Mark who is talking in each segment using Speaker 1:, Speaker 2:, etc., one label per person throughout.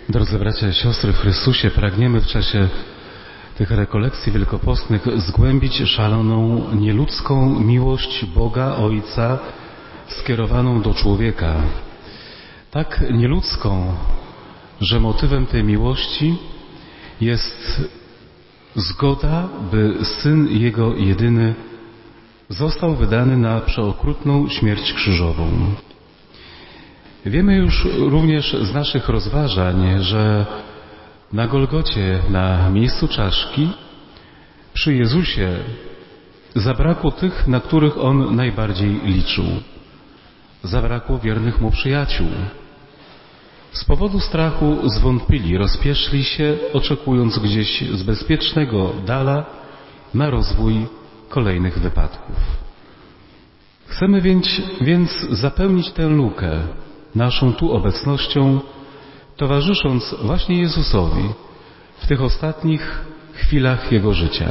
Speaker 1: Drodzy bracia i siostry w Chrystusie, pragniemy w czasie tych rekolekcji wielkopostnych zgłębić szaloną, nieludzką miłość Boga Ojca skierowaną do człowieka. Tak nieludzką, że motywem tej miłości jest zgoda, by Syn Jego jedyny został wydany na przeokrutną śmierć krzyżową. Wiemy już również z naszych rozważań, że na Golgocie, na miejscu czaszki, przy Jezusie zabrakło tych, na których On najbardziej liczył. Zabrakło wiernych Mu przyjaciół. Z powodu strachu zwątpili, rozpieszli się, oczekując gdzieś z bezpiecznego dala na rozwój kolejnych wypadków. Chcemy więc zapełnić tę lukę naszą tu obecnością, towarzysząc właśnie Jezusowi w tych ostatnich chwilach Jego życia.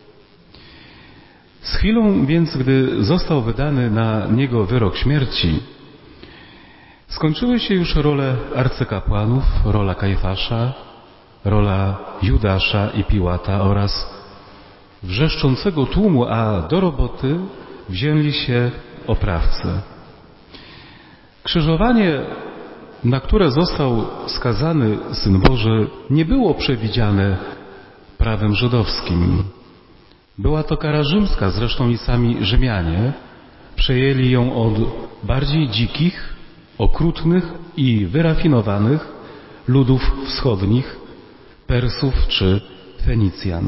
Speaker 1: Z chwilą więc, gdy został wydany na Niego wyrok śmierci, skończyły się już role arcykapłanów, rola Kajfasza, rola Judasza i Piłata oraz wrzeszczącego tłumu, a do roboty wzięli się oprawcy. Krzyżowanie, na które został skazany Syn Boży, nie było przewidziane prawem żydowskim. Była to kara rzymska, zresztą i sami Rzymianie przejęli ją od bardziej dzikich, okrutnych i wyrafinowanych ludów wschodnich, Persów czy Fenicjan.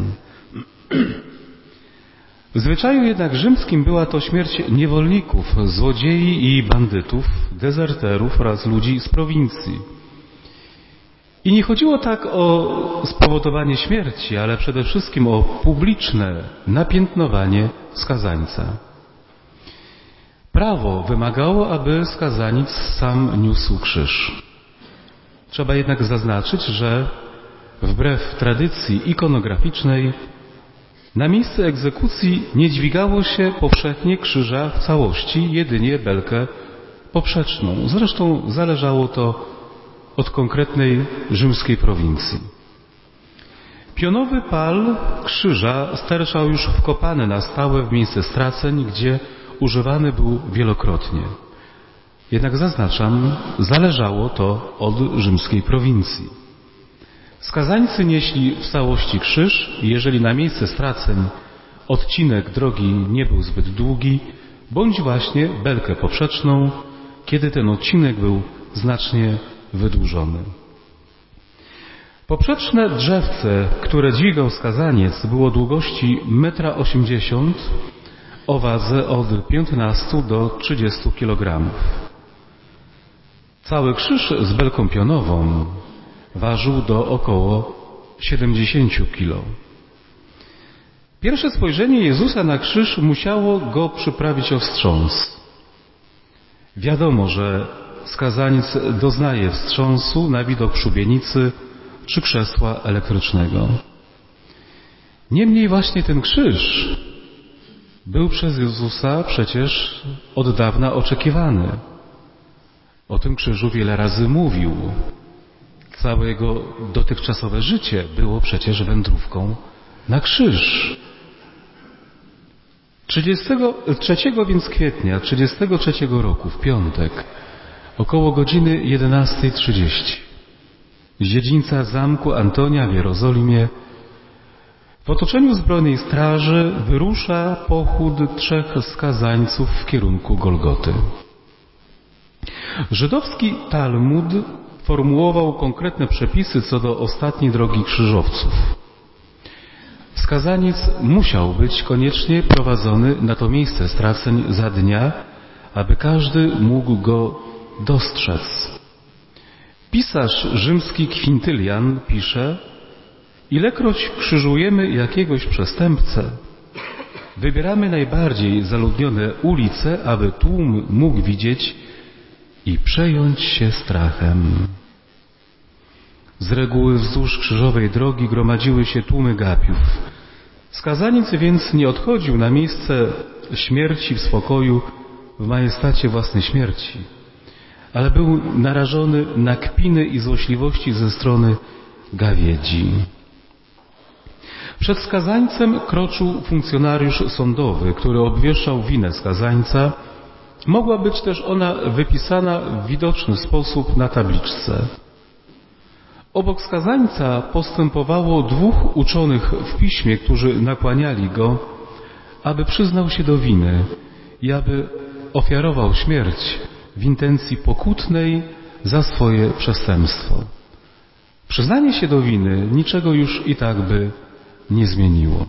Speaker 1: W zwyczaju jednak rzymskim była to śmierć niewolników, złodziei i bandytów, dezerterów oraz ludzi z prowincji. I nie chodziło tak o spowodowanie śmierci, ale przede wszystkim o publiczne napiętnowanie skazańca. Prawo wymagało, aby skazaniec sam niósł krzyż. Trzeba jednak zaznaczyć, że wbrew tradycji ikonograficznej na miejsce egzekucji nie dźwigało się powszechnie krzyża w całości, jedynie belkę poprzeczną. Zresztą zależało to od konkretnej rzymskiej prowincji. Pionowy pal krzyża sterczał już wkopany na stałe w miejsce straceń, gdzie używany był wielokrotnie. Jednak zaznaczam, zależało to od rzymskiej prowincji. Skazańcy nieśli w całości krzyż, jeżeli na miejsce straceń odcinek drogi nie był zbyt długi, bądź właśnie belkę poprzeczną, kiedy ten odcinek był znacznie wydłużony. Poprzeczne drzewce, które dźwigał skazaniec, było długości 1,80 m, o wadze od 15 do 30 kg. Cały krzyż z belką pionową ważył do około 70 kg. Pierwsze spojrzenie Jezusa na krzyż musiało go przyprawić o wstrząs. Wiadomo, że skazaniec doznaje wstrząsu na widok szubienicy czy krzesła elektrycznego. Niemniej właśnie ten krzyż był przez Jezusa przecież od dawna oczekiwany. O tym krzyżu wiele razy mówił. Całe jego dotychczasowe życie było przecież wędrówką na krzyż. 3 więc kwietnia 33 roku, w piątek, około godziny 11:30, z dziedzińca zamku Antonia w Jerozolimie, w otoczeniu zbrojnej straży wyrusza pochód 3 skazańców w kierunku Golgoty. Żydowski Talmud formułował konkretne przepisy co do ostatniej drogi krzyżowców. Skazaniec musiał być koniecznie prowadzony na to miejsce straceń za dnia, aby każdy mógł go dostrzec. Pisarz rzymski Kwintylian pisze: ilekroć krzyżujemy jakiegoś przestępcę, wybieramy najbardziej zaludnione ulice, aby tłum mógł widzieć i przejąć się strachem. Z reguły wzdłuż krzyżowej drogi gromadziły się tłumy gapiów. Skazaniec więc nie odchodził na miejsce śmierci w spokoju, w majestacie własnej śmierci, ale był narażony na kpiny i złośliwości ze strony gawiedzi. Przed skazańcem kroczył funkcjonariusz sądowy, który obwieszczał winę skazańca. Mogła być też ona wypisana w widoczny sposób na tabliczce. Obok skazańca postępowało 2 uczonych w piśmie, którzy nakłaniali go, aby przyznał się do winy i aby ofiarował śmierć w intencji pokutnej za swoje przestępstwo. Przyznanie się do winy niczego już i tak by nie zmieniło.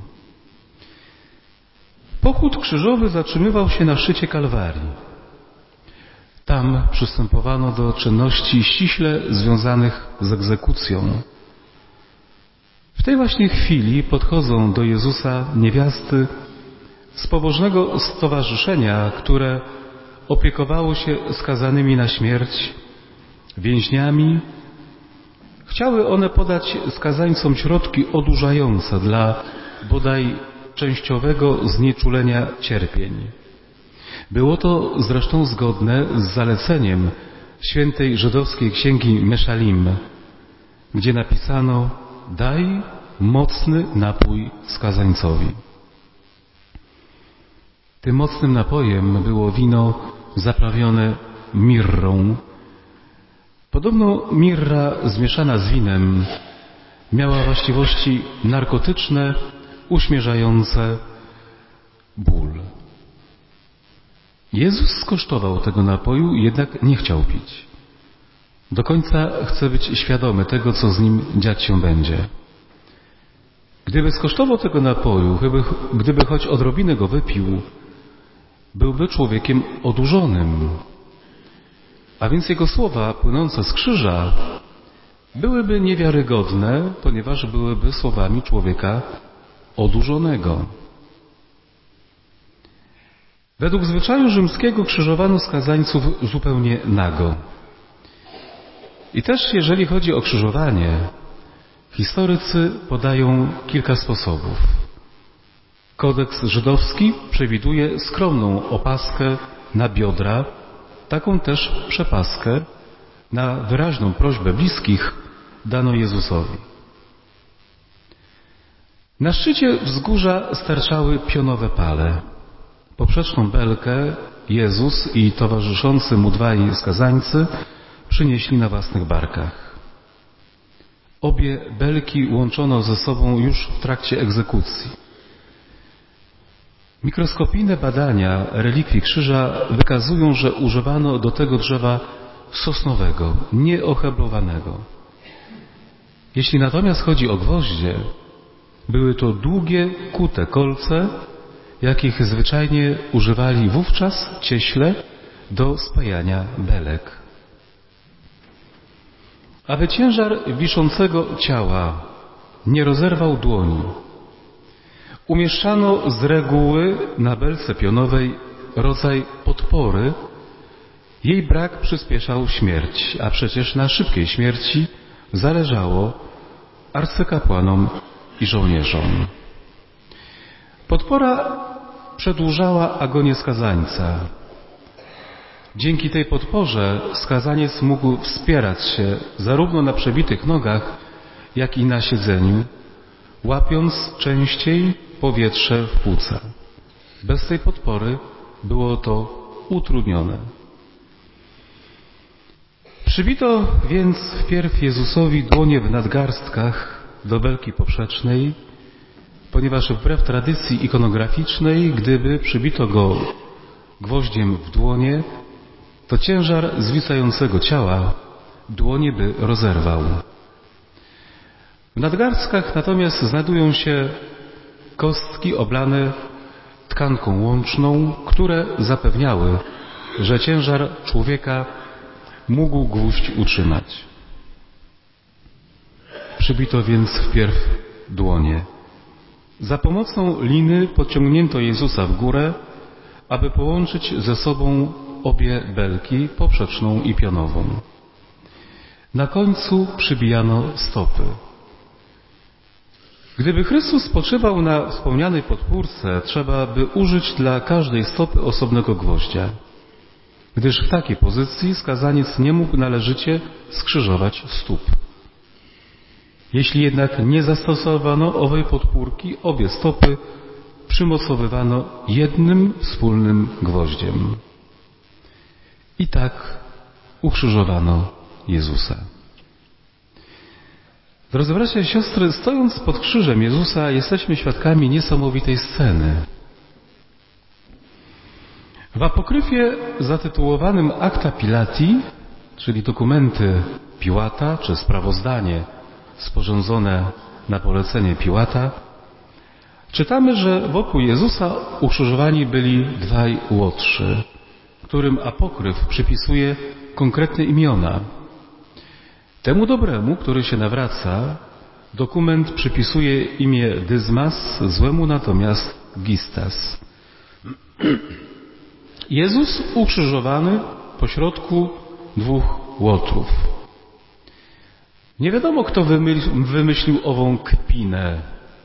Speaker 1: Pochód krzyżowy zatrzymywał się na szczycie Kalwarii. Tam przystępowano do czynności ściśle związanych z egzekucją. W tej właśnie chwili podchodzą do Jezusa niewiasty z pobożnego stowarzyszenia, które opiekowało się skazanymi na śmierć, więźniami. Chciały one podać skazańcom środki odurzające dla bodaj częściowego znieczulenia cierpień. Było to zresztą zgodne z zaleceniem świętej żydowskiej księgi Meszalim, gdzie napisano: daj mocny napój skazańcowi. Tym mocnym napojem było wino zaprawione mirrą. Podobno mirra zmieszana z winem miała właściwości narkotyczne, uśmierzające ból. Jezus skosztował tego napoju, jednak nie chciał pić. Do końca chce być świadomy tego, co z nim dziać się będzie. Gdyby skosztował tego napoju, gdyby choć odrobinę go wypił, byłby człowiekiem odurzonym. A więc jego słowa płynące z krzyża byłyby niewiarygodne, ponieważ byłyby słowami człowieka odurzonego. Według zwyczaju rzymskiego krzyżowano skazańców zupełnie nago. I też jeżeli chodzi o krzyżowanie, historycy podają kilka sposobów. Kodeks żydowski przewiduje skromną opaskę na biodra, taką też przepaskę na wyraźną prośbę bliskich dano Jezusowi. Na szczycie wzgórza sterczały pionowe pale. Poprzeczną belkę Jezus i towarzyszący mu 2 skazańcy przynieśli na własnych barkach. Obie belki łączono ze sobą już w trakcie egzekucji. Mikroskopijne badania relikwii krzyża wykazują, że używano do tego drzewa sosnowego, nieoheblowanego. Jeśli natomiast chodzi o gwoździe, były to długie, kute kolce, jakich zwyczajnie używali wówczas cieśle do spajania belek. Aby ciężar wiszącego ciała nie rozerwał dłoni, umieszczano z reguły na belce pionowej rodzaj podpory. Jej brak przyspieszał śmierć, a przecież na szybkiej śmierci zależało arcykapłanom i żołnierzom. Podpora przedłużała agonię skazańca. Dzięki tej podporze skazaniec mógł wspierać się zarówno na przebitych nogach, jak i na siedzeniu, łapiąc częściej powietrze w płuca. Bez tej podpory było to utrudnione. Przybito więc wpierw Jezusowi dłonie w nadgarstkach do belki poprzecznej, ponieważ wbrew tradycji ikonograficznej, gdyby przybito go gwoździem w dłonie, to ciężar zwisającego ciała dłonie by rozerwał. W nadgarstkach natomiast znajdują się kostki oblane tkanką łączną, które zapewniały, że ciężar człowieka mógł gwóźdź utrzymać. Przybito więc wpierw dłonie. Za pomocą liny pociągnięto Jezusa w górę, aby połączyć ze sobą obie belki, poprzeczną i pionową. Na końcu przybijano stopy. Gdyby Chrystus spoczywał na wspomnianej podpórce, trzeba by użyć dla każdej stopy osobnego gwoździa. gdyż w takiej pozycji skazaniec nie mógł należycie skrzyżować stóp. Jeśli jednak nie zastosowano owej podpórki, obie stopy przymocowywano jednym wspólnym gwoździem. I tak ukrzyżowano Jezusa. Drodzy bracia i siostry, stojąc pod krzyżem Jezusa, jesteśmy świadkami niesamowitej sceny. W apokryfie zatytułowanym Acta Pilati, czyli dokumenty Piłata, czy sprawozdanie sporządzone na polecenie Piłata, czytamy, że wokół Jezusa ukrzyżowani byli dwaj łotrzy, którym apokryf przypisuje konkretne imiona. Temu dobremu, który się nawraca, dokument przypisuje imię Dyzmas, złemu natomiast Gistas. Jezus ukrzyżowany pośrodku dwóch łotrów. Nie wiadomo, kto wymyślił ową kpinę.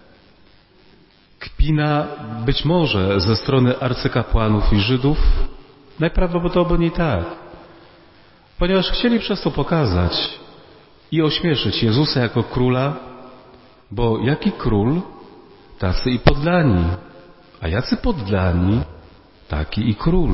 Speaker 1: Kpina być może ze strony arcykapłanów i Żydów, najprawdopodobniej tak, ponieważ chcieli przez to pokazać i ośmieszyć Jezusa jako króla, bo jaki król, tacy i poddani, a jacy poddani, taki i król.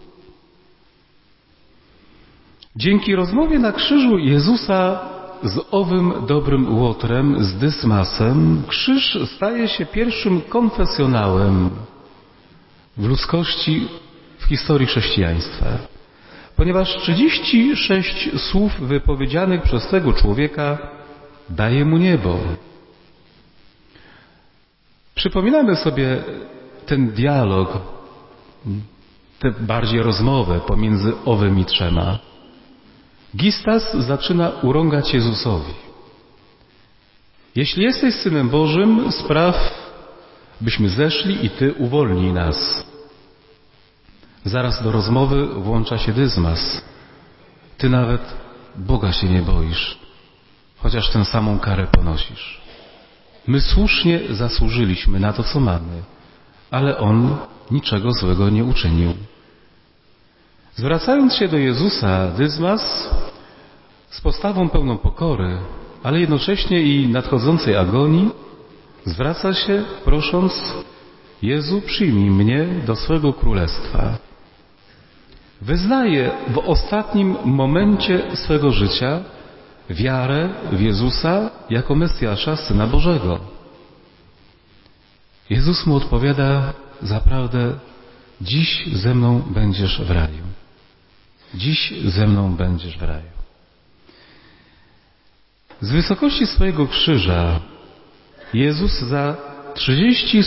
Speaker 1: Dzięki rozmowie na krzyżu Jezusa z owym dobrym łotrem, z Dysmasem, krzyż staje się pierwszym konfesjonałem w ludzkości, w historii chrześcijaństwa. Ponieważ 36 słów wypowiedzianych przez tego człowieka daje mu niebo. Przypominamy sobie ten dialog, tę bardziej rozmowę pomiędzy owymi trzema. Gistas zaczyna urągać Jezusowi. Jeśli jesteś Synem Bożym, spraw, byśmy zeszli i Ty uwolnij nas. Zaraz do rozmowy włącza się Dyzmas. Ty nawet Boga się nie boisz, chociaż tę samą karę ponosisz. My słusznie zasłużyliśmy na to, co mamy, ale On niczego złego nie uczynił. Zwracając się do Jezusa, Dyzmas z postawą pełną pokory, ale jednocześnie i nadchodzącej agonii, zwraca się prosząc: Jezu, przyjmij mnie do swego królestwa. Wyznaje w ostatnim momencie swego życia wiarę w Jezusa jako Mesjasza, Syna Bożego. Jezus mu odpowiada: zaprawdę dziś ze mną będziesz w raju. Dziś ze mną będziesz w raju. Z wysokości swojego krzyża Jezus za 30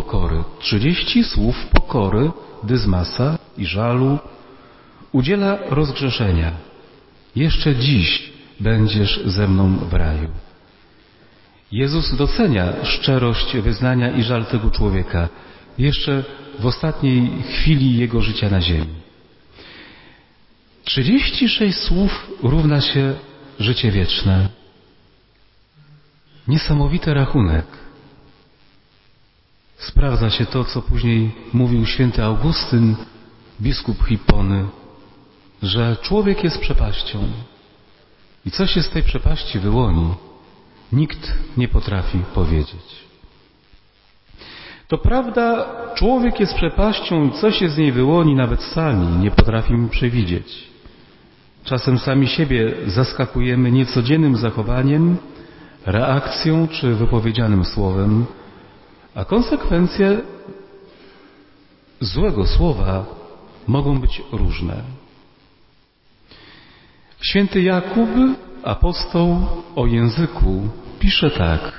Speaker 1: słów pokory Dyzmasa i żalu udziela rozgrzeszenia. Jeszcze dziś będziesz ze mną w raju. Jezus docenia szczerość wyznania i żal tego człowieka jeszcze w ostatniej chwili jego życia na ziemi. 36 słów równa się życie wieczne. Niesamowity rachunek. Sprawdza się to, co później mówił święty Augustyn, biskup Hippony, że człowiek jest przepaścią i co się z tej przepaści wyłoni, nikt nie potrafi powiedzieć. To prawda, człowiek jest przepaścią i co się z niej wyłoni, nawet sami nie potrafimy przewidzieć. Czasem sami siebie zaskakujemy niecodziennym zachowaniem, reakcją czy wypowiedzianym słowem, a konsekwencje złego słowa mogą być różne. Święty Jakub, apostoł, o języku pisze tak: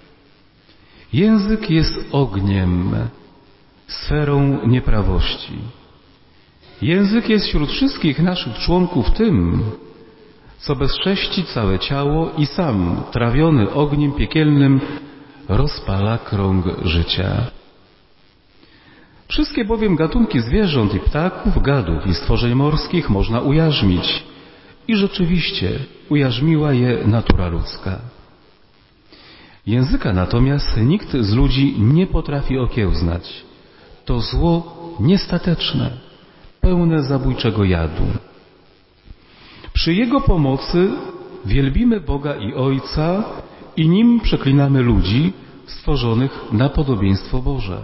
Speaker 1: język jest ogniem, sferą nieprawości. Język jest wśród wszystkich naszych członków tym, co bezcześci całe ciało i sam, trawiony ogniem piekielnym, rozpala krąg życia. Wszystkie bowiem gatunki zwierząt i ptaków, gadów i stworzeń morskich można ujarzmić. I rzeczywiście ujarzmiła je natura ludzka. Języka natomiast nikt z ludzi nie potrafi okiełznać. To zło niestateczne, pełne zabójczego jadu. Przy Jego pomocy wielbimy Boga i Ojca i Nim przeklinamy ludzi stworzonych na podobieństwo Boże.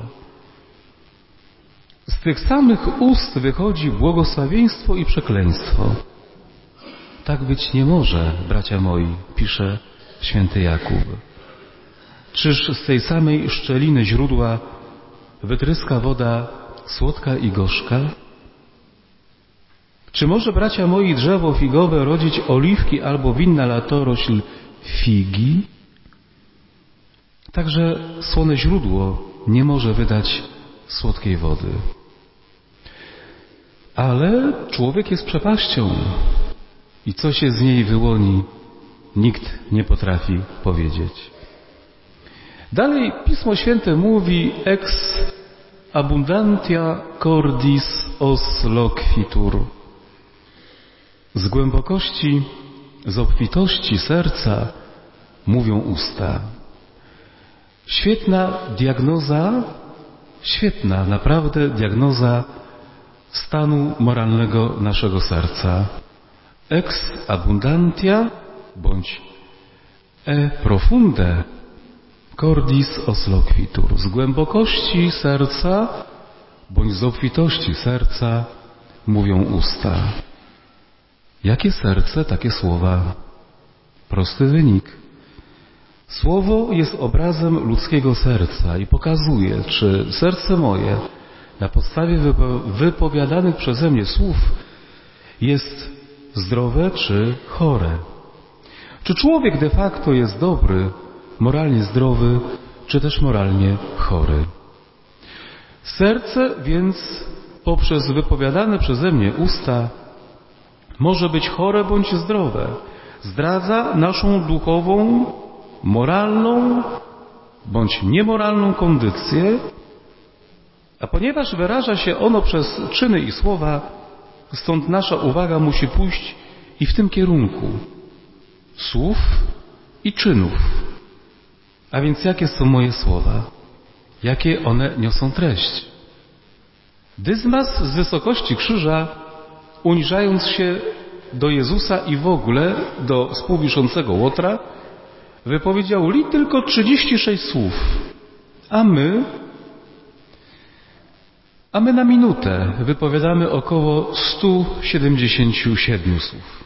Speaker 1: Z tych samych ust wychodzi błogosławieństwo i przekleństwo. Tak być nie może, bracia moi, pisze święty Jakub. Czyż z tej samej szczeliny źródła wytryska woda słodka i gorzka? Czy może, bracia moi, drzewo figowe rodzić oliwki albo winna latorośl figi? Także słone źródło nie może wydać słodkiej wody. Ale człowiek jest przepaścią i co się z niej wyłoni, nikt nie potrafi powiedzieć. Dalej Pismo Święte mówi ex abundantia cordis os loquitur. Z głębokości, z obfitości serca mówią usta. Świetna diagnoza, świetna naprawdę diagnoza stanu moralnego naszego serca. Ex abundantia bądź e profunde cordis os loquitur. Z głębokości serca bądź z obfitości serca mówią usta. Jakie serce, takie słowa. Prosty wynik. Słowo jest obrazem ludzkiego serca i pokazuje, czy serce moje na podstawie wypowiadanych przeze mnie słów jest zdrowe czy chore. Czy człowiek de facto jest dobry, moralnie zdrowy, czy też moralnie chory. Serce więc poprzez wypowiadane przeze mnie usta może być chore bądź zdrowe. Zdradza naszą duchową, moralną bądź niemoralną kondycję, a ponieważ wyraża się ono przez czyny i słowa, stąd nasza uwaga musi pójść i w tym kierunku słów i czynów. A więc jakie są moje słowa? Jakie one niosą treść? Dyzmas z wysokości krzyża, uniżając się do Jezusa i w ogóle do współwiszącego Łotra, wypowiedział li tylko 36 słów, a my na minutę wypowiadamy około 177 słów.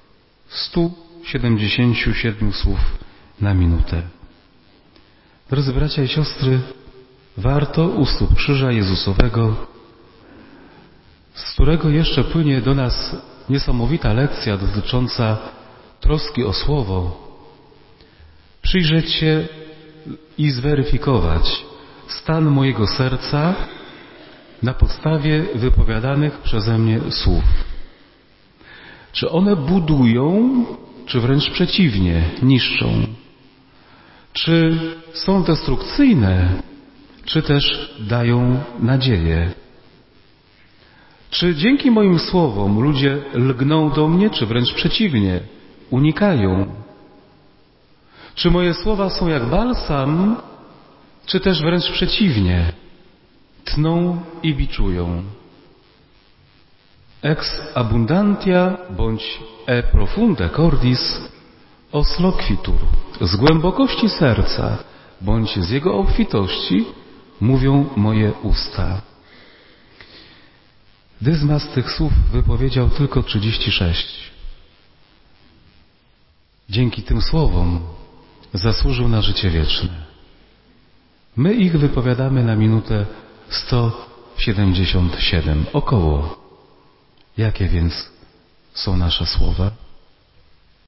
Speaker 1: 177 słów na minutę. Drodzy bracia i siostry, warto u stóp krzyża Jezusowego, z którego jeszcze płynie do nas niesamowita lekcja dotycząca troski o słowo, przyjrzeć się i zweryfikować stan mojego serca na podstawie wypowiadanych przeze mnie słów. Czy one budują, czy wręcz przeciwnie, niszczą? Czy są destrukcyjne, czy też dają nadzieję? Czy dzięki moim słowom ludzie lgną do mnie, czy wręcz przeciwnie, unikają? Czy moje słowa są jak balsam, czy też wręcz przeciwnie, tną i biczują? Ex abundantia bądź e profunde cordis os loquitur. Z głębokości serca bądź z jego obfitości mówią moje usta. Dyzmas tych słów wypowiedział tylko 36. Dzięki tym słowom zasłużył na życie wieczne. My ich wypowiadamy na minutę 177, około. Jakie więc są nasze słowa?